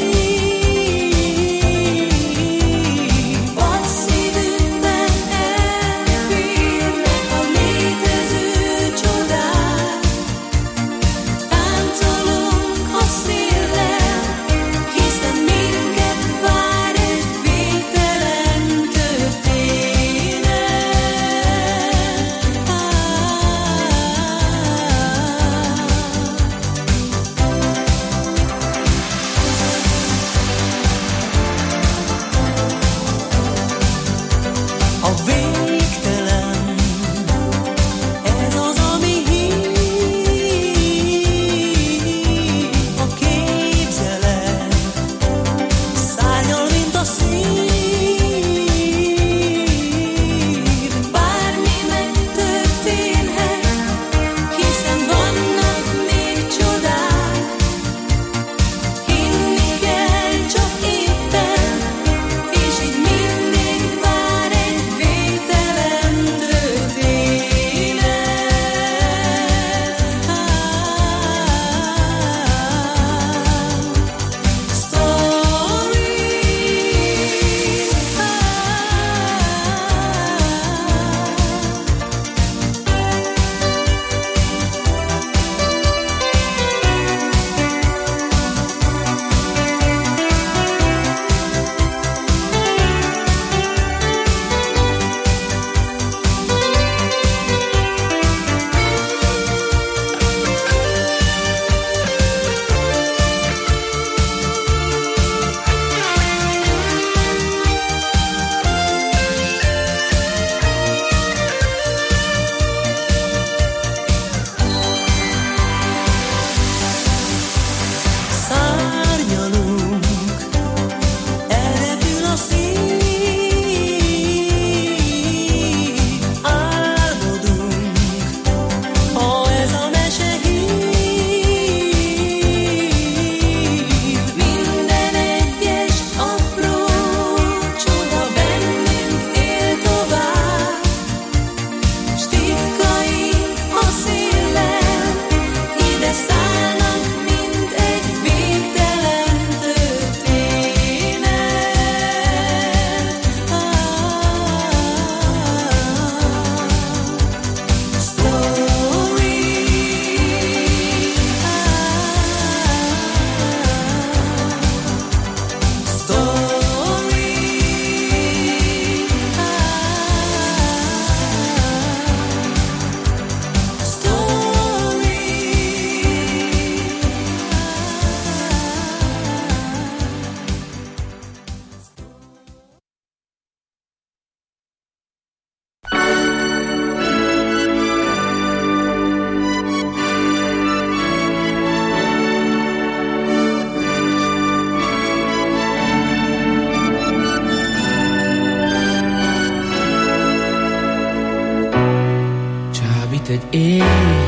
egy éj,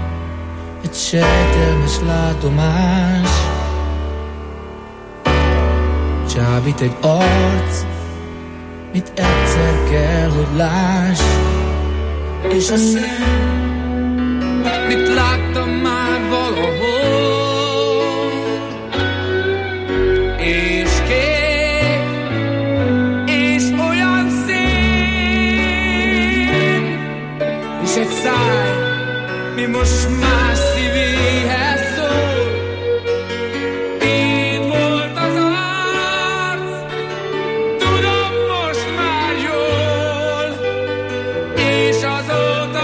egy sejtelmes látomás, csábít egy arc, mit egyszer kell, hogy láss, és a szív mit láttam már valahol, és kék, és olyan szép, és egy száj, mi most más szívéhez szól. Tiéd volt az arc, tudom most már jól, és azóta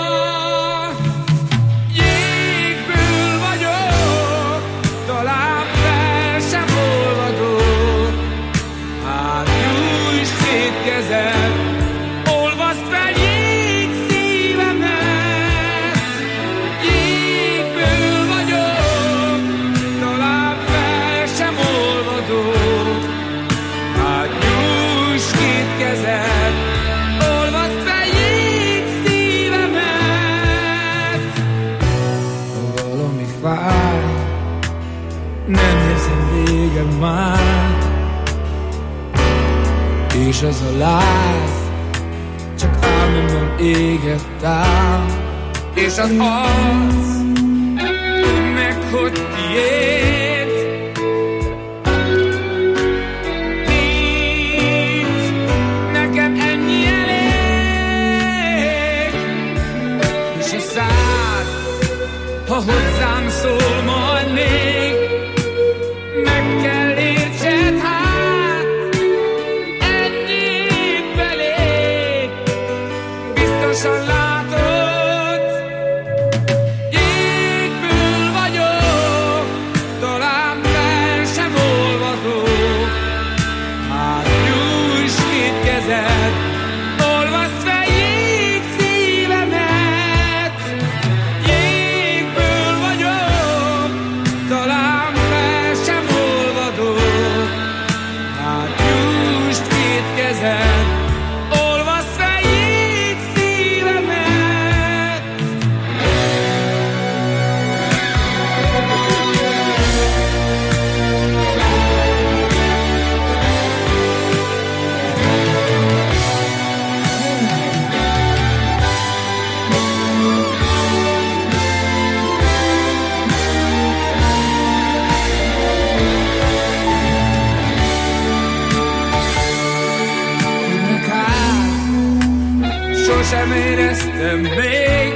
jégből vagyok, talán fel sem olvadok. Hát nyújts két kezed, olvaszd fel jég szívemet. Jégből vagyok, talán fel sem olvadok. Hát nyújts két kezed, olvaszd fel jég szívemet. Ha valami fáj, nem érzem véged már, és az a láz csak álmomban égett ám, és az arc meg hogy tiéd. Nincs nekem ennyi elég, és a szád, ha hozzám szól majd még, meg kell értsed hát, ennyit belé, biztosan látod. Jégből vagyok, talán fel sem olvadok. Hát nyújts két kezed, olvaszd fel jég szívemet. Jégből vagyok, talán fel sem olvadok. Hát nyújts két kezed, olvaszd fel jég szívemet. Tudnak hát, sosem éreztem még,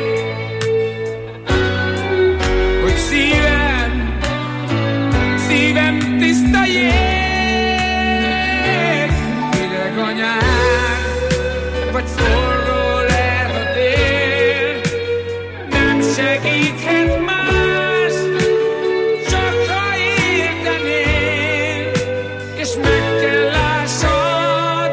hogy szívem, szívem tiszta jég. Hideg a nyár, vagy forró lehet a tél, nem segíthet más, csak ha értenél, és meg kell lássad.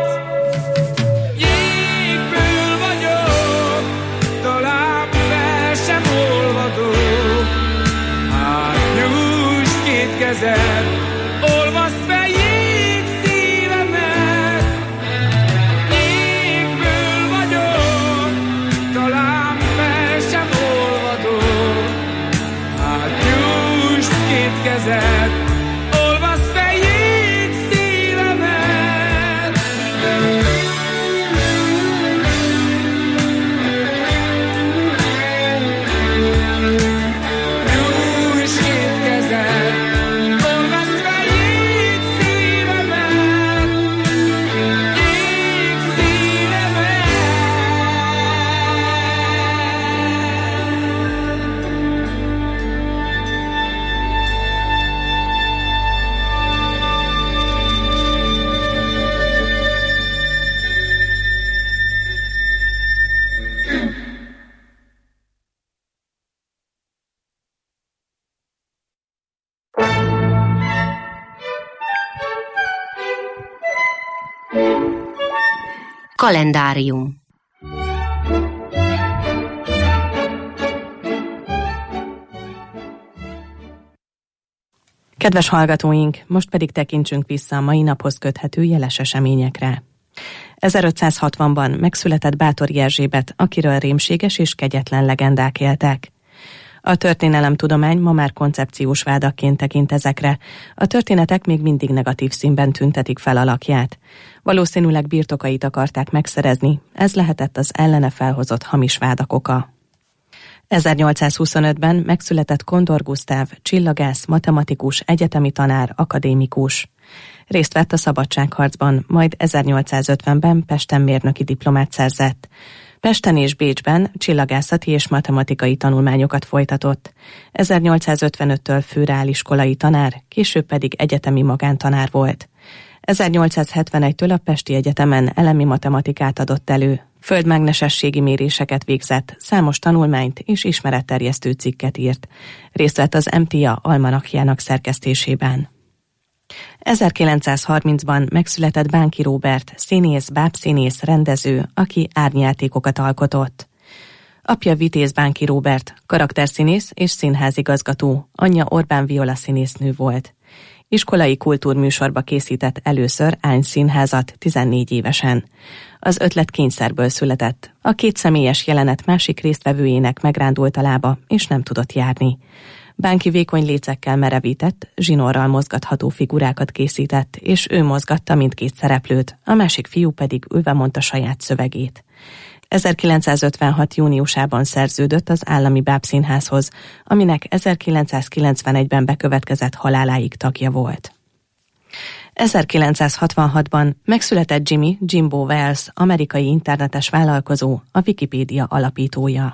Jégből vagyok, talán fel sem olvadok. Hát nyújts két kezed, olvaszd fel jég szívemet. Jégből vagyok, talán fel sem olvadok. Hát nyújts két kezed, olvaszd fel jég szívemet. Nyújts két kezed, olvaszd fel jég szívemet. Jég szívemet. Kalendárium. Kedves hallgatóink, most pedig tekintsünk vissza a mai naphoz köthető jeles eseményekre. ezerötszázhatvanban megszületett Báthori Erzsébet, akiről rémséges és kegyetlen legendák éltek. A történelemtudomány ma már koncepciós vádakként tekint ezekre. A történetek még mindig negatív színben tüntetik fel alakját. Valószínűleg birtokait akarták megszerezni, ez lehetett az ellene felhozott hamis vádak oka. ezernyolcszázhuszonötben megszületett Kondor Gusztáv, csillagász, matematikus, egyetemi tanár, akadémikus. Részt vett a szabadságharcban, majd ezernyolcszázötvenben Pesten mérnöki diplomát szerzett. Pesten és Bécsben csillagászati és matematikai tanulmányokat folytatott. ezernyolcszázötvenöttől főreáliskolai tanár, később pedig egyetemi magántanár volt. ezernyolcszázhetvenegytől a Pesti Egyetemen elemi matematikát adott elő. Földmágnesességi méréseket végzett, számos tanulmányt és ismeretterjesztő cikket írt. Részt vett az em té á almanakjának szerkesztésében. ezerkilencszázharmincban megszületett Bánki Róbert, színész, bábszínész, rendező, aki árnyjátékokat alkotott. Apja Vitéz Bánki Róbert, karakterszínész és színházigazgató, anyja Orbán Viola színésznő volt. Iskolai kultúrműsorba készített először Ány színházat tizennégy évesen. Az ötlet kényszerből született. A két személyes jelenet másik résztvevőjének megrándult a lába, és nem tudott járni. Bánki vékony lécekkel merevített, zsinórral mozgatható figurákat készített, és ő mozgatta mindkét szereplőt, a másik fiú pedig ülve mondta saját szövegét. ezerkilencszázötvenhat júniusában szerződött az Állami Bábszínházhoz, aminek ezerkilencszázkilencvenegyben bekövetkezett haláláig tagja volt. ezerkilencszázhatvanhatban megszületett Jimmy Jimbo Wales, amerikai internetes vállalkozó, a Wikipédia alapítója.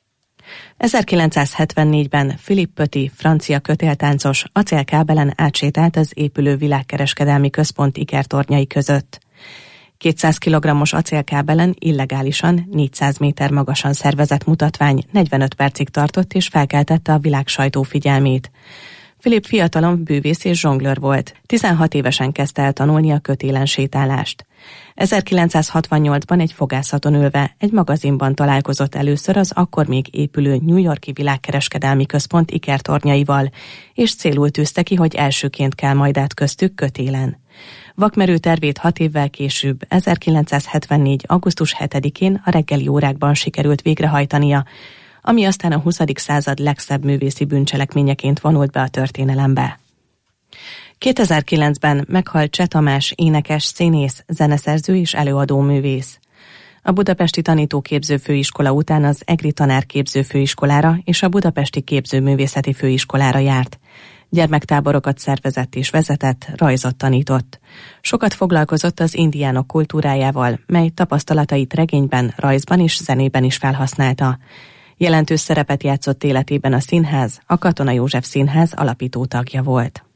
ezerkilencszázhetvennégyben Philippe Petit, francia kötéltáncos, acélkábelen átsétált az épülő világkereskedelmi központ ikertornyai között. kétszáz kilogrammos acélkábelen illegálisan négyszáz méter magasan szervezett mutatvány negyvenöt percig tartott és felkeltette a világ sajtó figyelmét. Philippe fiatalon bűvész és zsonglőr volt, tizenhat évesen kezdte el tanulni a kötélen sétálást. ezerkilencszázhatvannyolcban egy fogászaton ülve egy magazinban találkozott először az akkor még épülő New York-i világkereskedelmi központ ikertornyaival, és célul tűzte ki, hogy elsőként kell majd át köztük kötélen. Vakmerő tervét hat évvel később, ezerkilencszázhetvennégy. augusztus hetedikén a reggeli órákban sikerült végrehajtania, ami aztán a huszadik század legszebb művészi bűncselekményeként vonult be a történelembe. kétezer-kilencben meghalt Cseh Tamás, énekes, színész, zeneszerző és előadó művész. A Budapesti Tanítóképző Főiskola után az Egri Tanárképző Főiskolára és a Budapesti Képzőművészeti Főiskolára járt. Gyermektáborokat szervezett és vezetett, rajzot tanított. Sokat foglalkozott az indiánok kultúrájával, mely tapasztalatait regényben, rajzban és zenében is felhasználta. Jelentős szerepet játszott életében a színház, a Katona József Színház alapító tagja volt.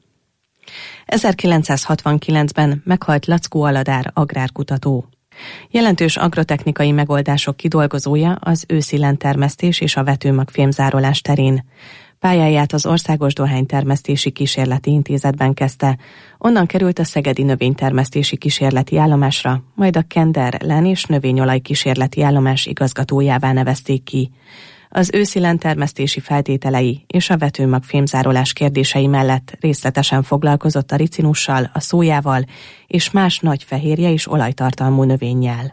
ezerkilencszázhatvankilencben meghalt Laczkó Aladár agrárkutató. Jelentős agrotechnikai megoldások kidolgozója az őszilentermesztés és a vetőmag fémzárolás terén. Pályáját az Országos Dohánytermesztési Kísérleti Intézetben kezdte, onnan került a Szegedi Növénytermesztési Kísérleti Állomásra, majd a Kender len- és növényolaj kísérleti állomás igazgatójává nevezték ki. Az őszilentermesztési feltételei és a vetőmag fémzárolás kérdései mellett részletesen foglalkozott a ricinussal, a szójával és más nagy fehérje és olajtartalmú növényjel.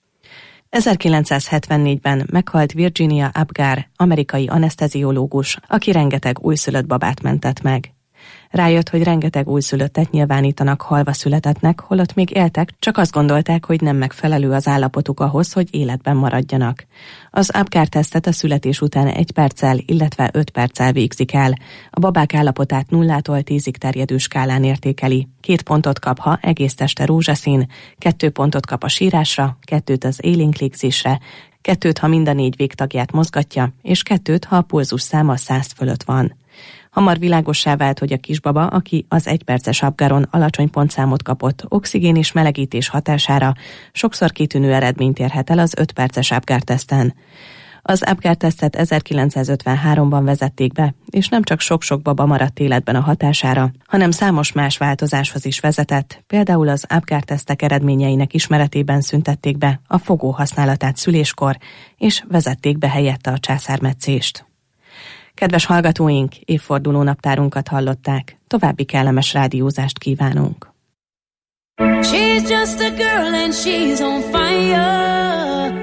ezerkilencszázhetvennégyben meghalt Virginia Apgar, amerikai aneszteziológus, aki rengeteg újszülött babát mentett meg. Rájött, hogy rengeteg újszülöttet nyilvánítanak halva születetnek, holott még éltek, csak azt gondolták, hogy nem megfelelő az állapotuk ahhoz, hogy életben maradjanak. Az Apgar-tesztet a születés után egy perccel, illetve öt perccel végzik el. A babák állapotát nullától tízig terjedő skálán értékeli. Két pontot kap, ha egész teste rózsaszín, kettő pontot kap a sírásra, kettőt az élénk légzésre, kettőt, ha mind a négy végtagját mozgatja, és kettőt, ha a pulzus száma száz fölött van. Hamar világossá vált, hogy a kisbaba, aki az egyperces Apgaron alacsony pontszámot kapott, oxigén és melegítés hatására sokszor kitűnő eredményt érhet el az öt perces Apgar-teszten. Az Apgar-tesztet ezerkilencszázötvenháromban vezették be, és nem csak sok-sok baba maradt életben a hatására, hanem számos más változáshoz is vezetett, például az Apgar-tesztek eredményeinek ismeretében szüntették be a fogó használatát szüléskor, és vezették be helyette a császármetszést. Kedves hallgatóink, évforduló naptárunkat hallották. További kellemes rádiózást kívánunk. She's just a girl and she's on fire,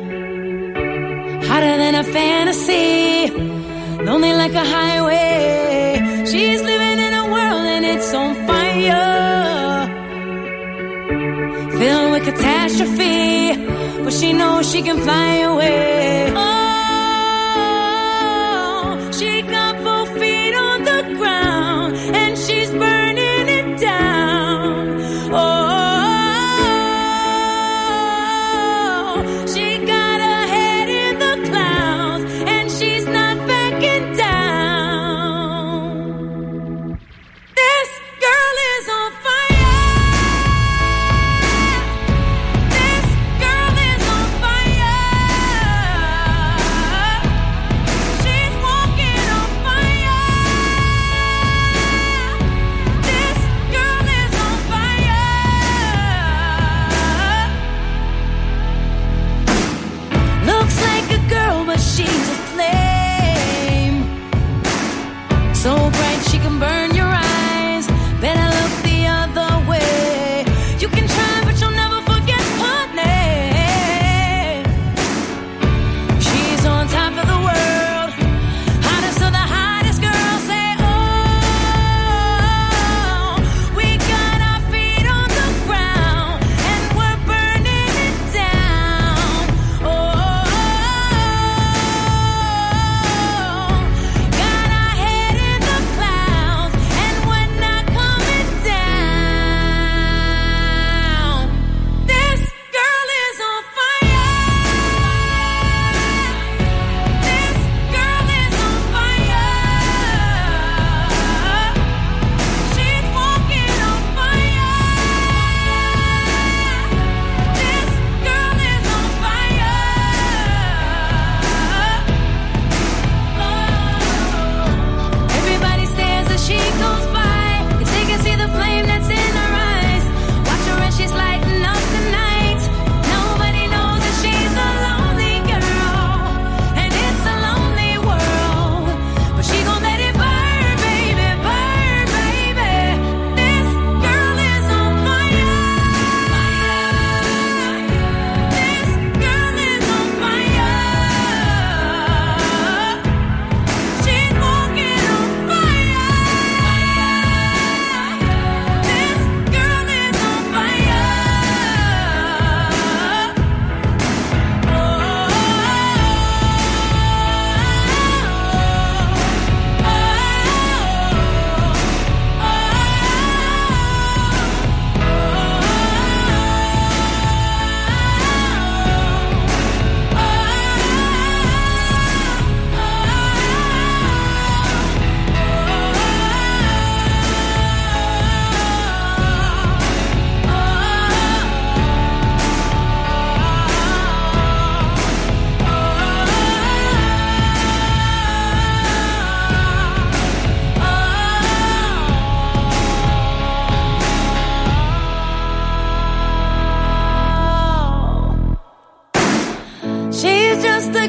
hotter than a fantasy, lonely like a highway. She's living in a world and it's on fire, filled with catastrophe, but she knows she can fly away. Oh,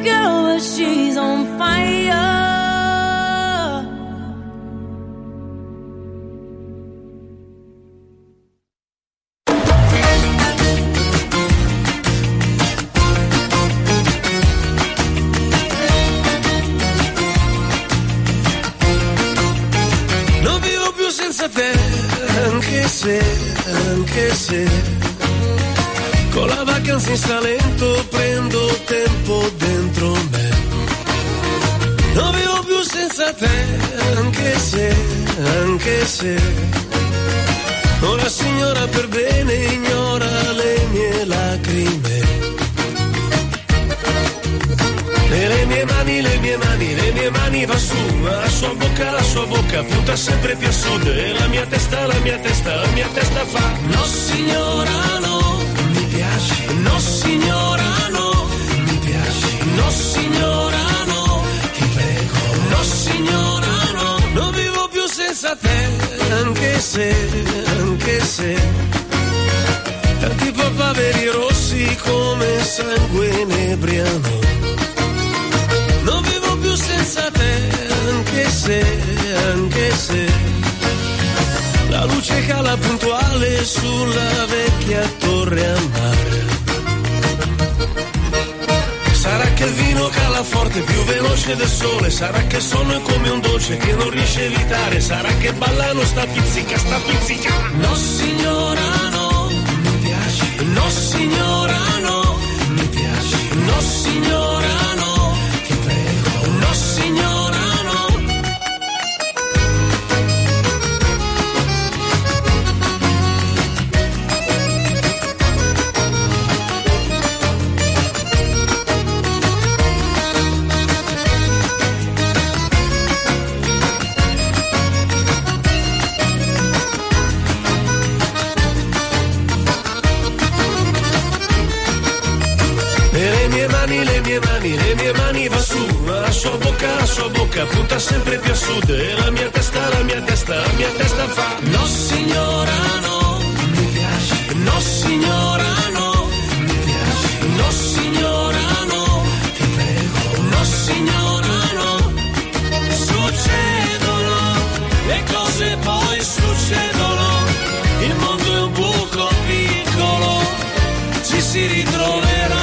girl, but she's on fire. Non vivo più senza te, anche se, anche se con la vacanza in Salento prendo tempo dentro me. Non vivo più senza te, anche se, anche se una signora per bene ignora le mie lacrime. E le mie mani, le mie mani, le mie mani va su, ma la sua bocca, la sua bocca punta sempre più a sud. E la mia testa, la mia testa, la mia testa fa no signora no, mi piaci, no signora no, mi piaci, no signora no, ti prego, no signora no, non vivo più senza te, anche se, anche se tanti papaveri rossi come sangue inebriano. Non vivo più senza te, anche se, anche se la luce cala puntuale sulla vecchia torre a mare. Sarà che il vino cala forte, più veloce del sole. Sarà che il sonno è come un dolce che non riesce a evitare. Sarà che ballano sta pizzica, sta pizzica. No signora no, mi piaci. No signora no, mi piaci. No signora no, no signora no. E le mie mani, le mie mani, le mie mani va su, ma la sua bocca, la sua bocca punta sempre più a sud. E la mia testa, la mia testa, la mia testa fa no signora no, mi piaci, no signora no, mi piaci, no signora no, ti prego, no signora no. Succedono le cose, poi succedono, il mondo è un buco piccolo, ci si ritroverà.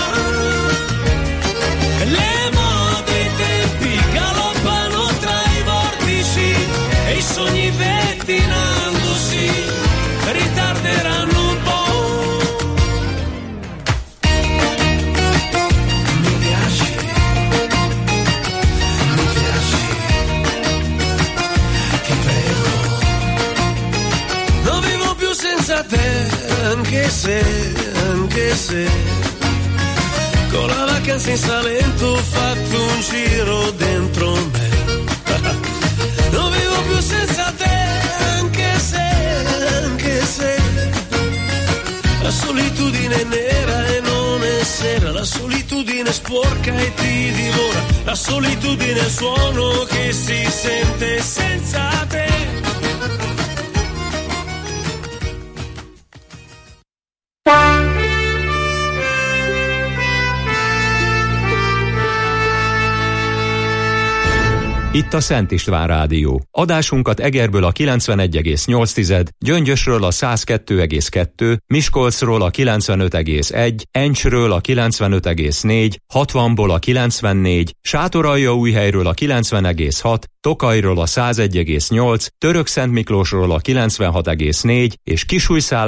Le mode i tempi galoppano tra i vortici e i sogni pettinandosi ritarderanno un po'. Mi piaci, mi piaci, ti prego. Non vivo più senza te, anche se, anche se con la vacanza in Salento ho fatto un giro dentro me. Non vivo più senza te, anche se, anche se la solitudine è nera e non è sera. La solitudine è sporca e ti divora. La solitudine è il suono che si sente senza te. Itt a Szent István Rádió. Adásunkat Egerből a kilencvenegy egész nyolc, Gyöngyösről a száz kettő egész kettő, Miskolcról a kilencvenöt egész egy, Encsről a kilencvenöt egész négy, hatvanból a kilencvennégy, Sátoraljaújhelyről a kilencven egész hat, Tokajról a száz egy egész nyolc, Törökszentmiklósról a kilencvenhat egész négy és Kisújszál